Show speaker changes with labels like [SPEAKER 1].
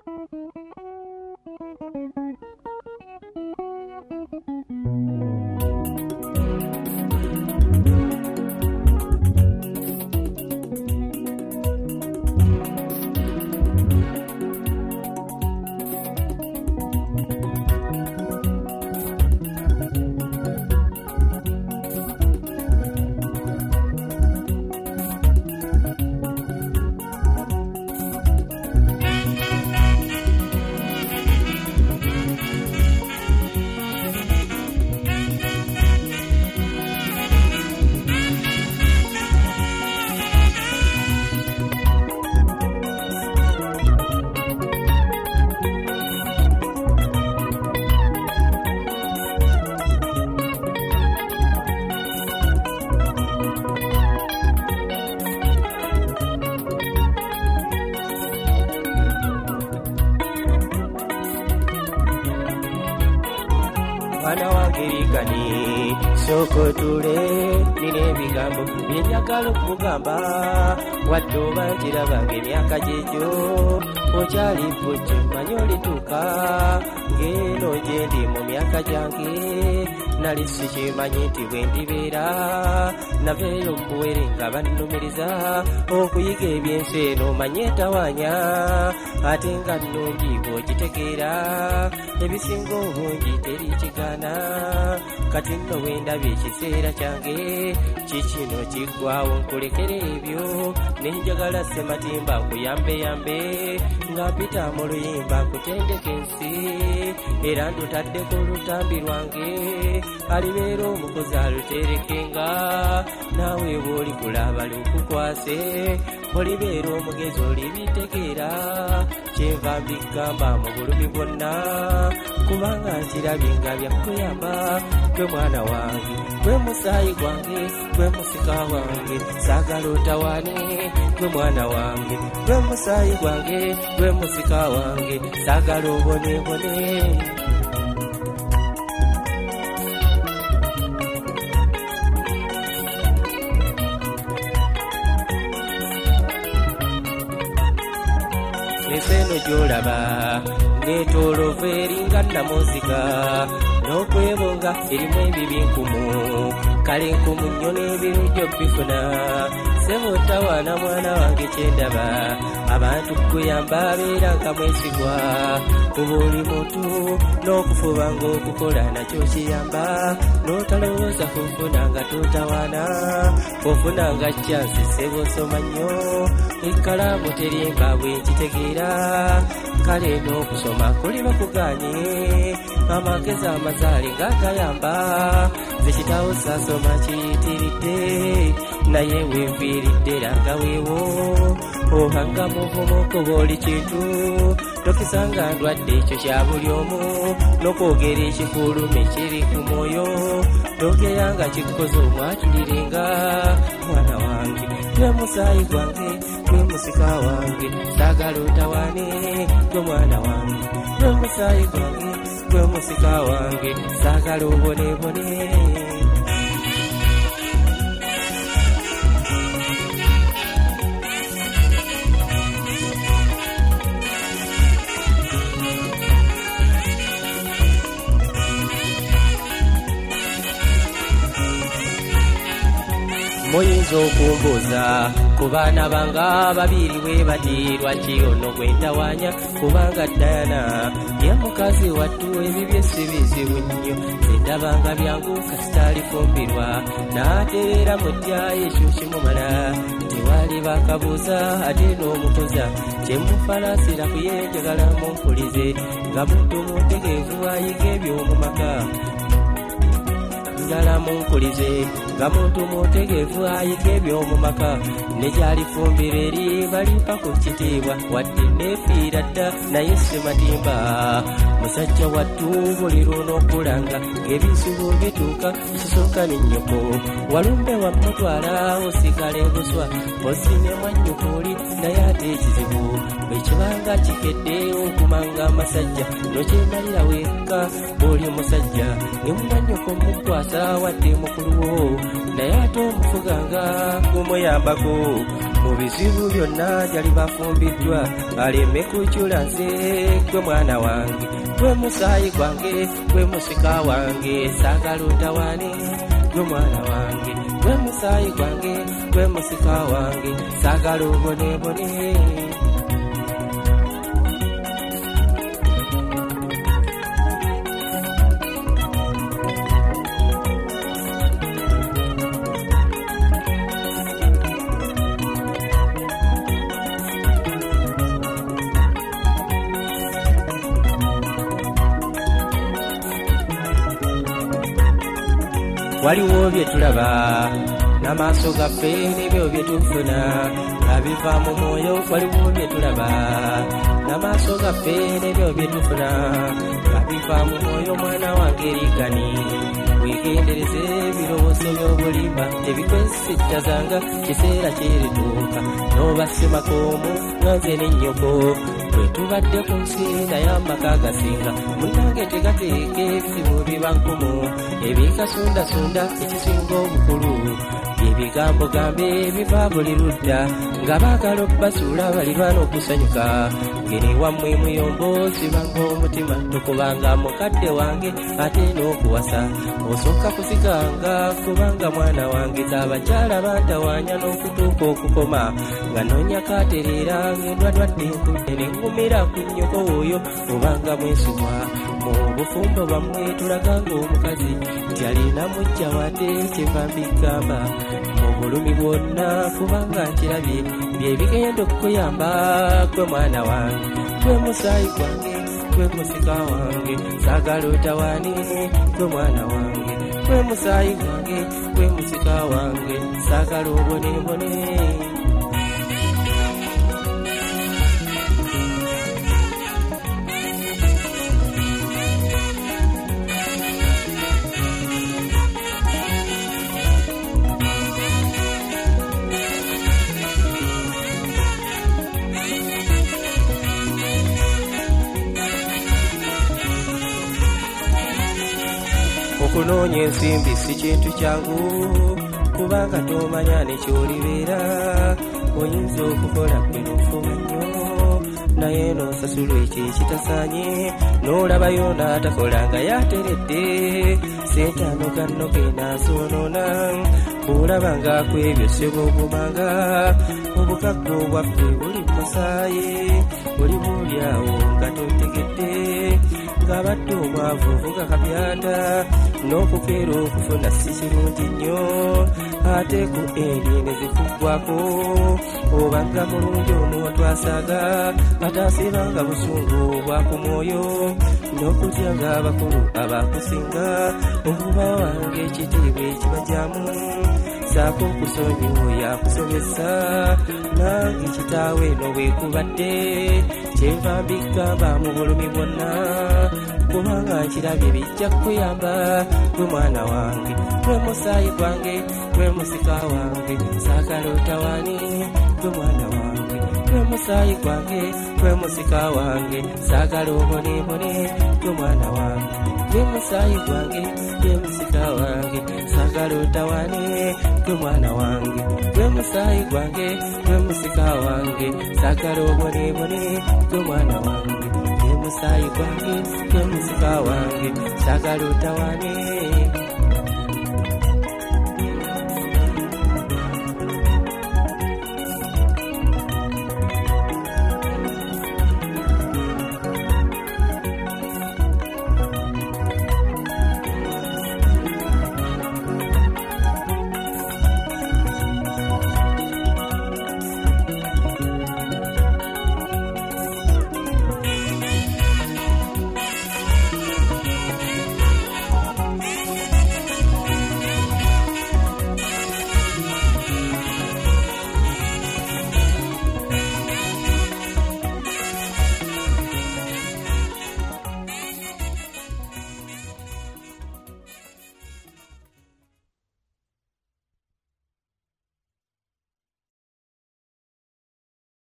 [SPEAKER 1] Mwana wange ligani soko tule nine bigambo byenjagala okugamba wadde obanjira bange emyaka gyegyo okyali ffujje manyi olituuka ng'eno gye ndi mu myaka gyange nali sikimanyi nti bwe ndibeera naveeyo okuwere nga bannumiriza okuyiga ebyensi eno manye etawaanya ate nga nnungi bw'ogitegeera ebisinga obungi terikigaana kati nno wendabye ekiseera kyange kikino kiggwawo nkulekera ebyo nenjagala sematimba nkuyambe nga mpita mu luyimba nkutendeka ensi era ndutaddeko olutambi lwange alibeera omukozi aluterekenga naawe bw'oli kulaba lukukwase olibeera omugezi olibitegeera kyenva mbigamba mu bulumi bwonna kubanga nkirabye nga byakuyamba gwe mwana wange gwe musaayi gwange gwe musika wange saagala otawane gwe mwana wange gwe musaayi gwange gwe musika wange saagala obonebone eseno gyolaba ngetolova eringa namuziga n'okwebonga erimu ebibi nkumu kale nkumu nnyo n'ebirujjo bifuna sebo tawaana mwana wange kyendaba abantu kuyamba abeera nga mwesigwa ku buli muntu n'okufuba ng'okukola nakyo kiyamba n'otalowooza kufuna nga totawaana ofuna nga kyansi sebo soma nnyo ekkalaamu terimba bwenkitegeera kale n'okusoma kuli bakuganye amagezi amazaali gagayamba nze kitaawo saasoma kiyitiridde naye wenviiridde langa weewo obanga muvumu kuba oli kintu tokisanga ndwadde ekyo kya buli omu n'okwogera ekifulumi kiri ku mwoyo togeyanga kikukoze omwatulirenga mwana wange gwe musaayi gwange gwe musika wange saagala otawane gwe mwana wange gwe musaayi gwange gwe musika wange saagala obonebone muyinza okumbuuza ku baana banga babiri we bati lwaki ono gwentawaanya kubanga Dayana ye mukazi wattu ebibye si bizibu nnyo endabanga byangu kasitalifumbirwa n'atereera mu ddyayo ekyo kimumala tewali bakabuuza ate n'omukoza kyemufalaasira kuye njagala mumpulize nga muntu mutegeevu ayiga eby'omu maka njagala munkulize nga muntu mutegeevu ayiga eby'omu maka negyalifumbira eri balimpa ku kitiibwa wadde neefiira dda naye sematimba musajja wattu buli luno okulanga ng'ebisubu bituuka kisooka ne nnyoko walumbe wammutwala osigala ebuswa osine mwannyukuli naye ate ekizibu bwekibanga kikedde okumanga amasajja nokyemalira wekka bw'oli omusajja ne mwannyoko mukwasa wadde mukuluwo naye ate omufuganga gumuyambako mu bizibu byonna gyali bafumbiddwa aleme kukyula nze gwe mwana wange gwe musaayi gwange gwe musika wange saagala otawaane gwe mwana wange gwe musaayi gwange gwe musika wange saagala obonebone waliwo bye tulaba n'amaaso gaffe n'ebyo bye tufuna nga biva mu mwoyo waliwo bye tulaba n'amaaso gaffe n'ebyo bye tufuna nga biva mu mwoyo mwana wange erigani weegendereze ebirowoozo by'obulimba ebikwesittazanga kiseera kyerituuka n'obasemakoomu nga nze n'ennyoko bwe tubadde ku nsi naye amaka gasinga munnange tegateeke ebizibu biba nkumu ebikasundasunda ekisinga obukulu ebigambo gambe biva buli ludda nga baagala obbasuula balirwana okusanyuka ngeri wammwe muyombo sibanga omutima tokubanga mukadde wange ate n'okuwasa osooka kusiganga kubanga mwana wange z'abakyala bantawaanya n'okutuuka okukoma nga noonya kaatereera ng'endwadwadde enkudde nengumira ku nnyoko oyo obanga mwesimwa mu bufumbo bwammwe tulaganga omukazi nti alina mujja wadde kyeva mbigamba mu bulumi bwonna kubanga nkirabye bye bigenda okukuyamba gwe mwana wange gwe musaayi gwange gwe musika wange saagala otawaane gwe mwana wange gwe musaayi gwange gwe musika wange saagala obonebone okunoonya ensimbi si kintu kyangu kubanga tomanya nekyolibeera oyinza okukola bino ofuba nnyo naye n'osasula ekyo ekitasaanye n'olabayo n'atakola nga yateredde sentanokannoke n'azoonoona olaba nga kwebyo ssebo ogumanga obukagga obwaffe buli musaayi oli buulyawo nga totegedde ng'abadde omwavu vuga kapyata n'okukeera okufuna si kirungi nnyo ate ku endi ne zikuggwako obanga mulungi omuwatwasaga ataasibanga busungu bwa ku mwoyo n'okutya ng'abakulu abakusinga okuba wange ekitiibwa ekibajyamu saako okusonyu yakusomesa nange kitaawe n'obwekubadde kyenva mbigamba mu bulumi bwonna kubanga nkirabye bijja kukuyamba gwe mwana wange gwe musaayi gwange gwe musika wange saagala otawaane gwe mwana wange gwe musaayi gwange gwe musika wange saagala obonebone gwe mwana wange gwe musaayi gwange gwe musika wange saagala otawaane gwe mwana wange gwe musaayi gwange gwe musika wange saagala obonebone gwe mwana wange gwe musaayi gwange gwe musika wange saagala otawaane